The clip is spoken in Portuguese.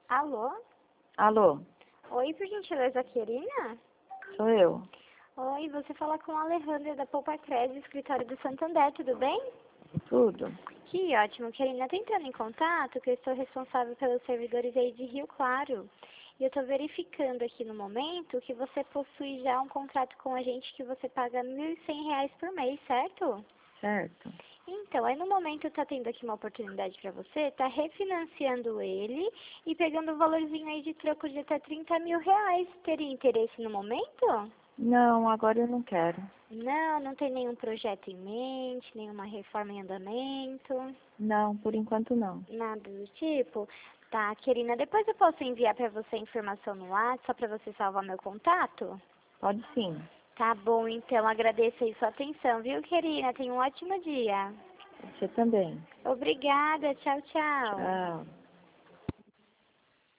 Alô? Alô, Oi, por gentileza, Querina? sou eu. Oi, você fala com a Alejandra da Poupa Crédito, escritório do Santander, tudo bem? Tudo? Que ótimo, Querina. Tô entrando em contato, que eu estou responsável pelos servidores aí de Rio Claro. E eu estou verificando aqui no momento que você possui já um contrato com a gente que você paga R$ 1.100 por mês, certo? Certo. Então, aí no momento tá tendo aqui uma oportunidade para você, tá refinanciando ele e pegando um valorzinho aí de troco de até R$ 30.000. Teria interesse no momento? Não, agora eu não quero. Não, não tem nenhum projeto em mente, nenhuma reforma em andamento, Não, por enquanto não. nada do tipo. Tá, Querina, depois eu posso enviar para você a informação no WhatsApp, só para você salvar meu contato? Pode sim. Tá bom, então agradeço aí sua atenção, viu, Querina? Tenha um ótimo dia. Você também. Obrigada, tchau, tchau. Tchau.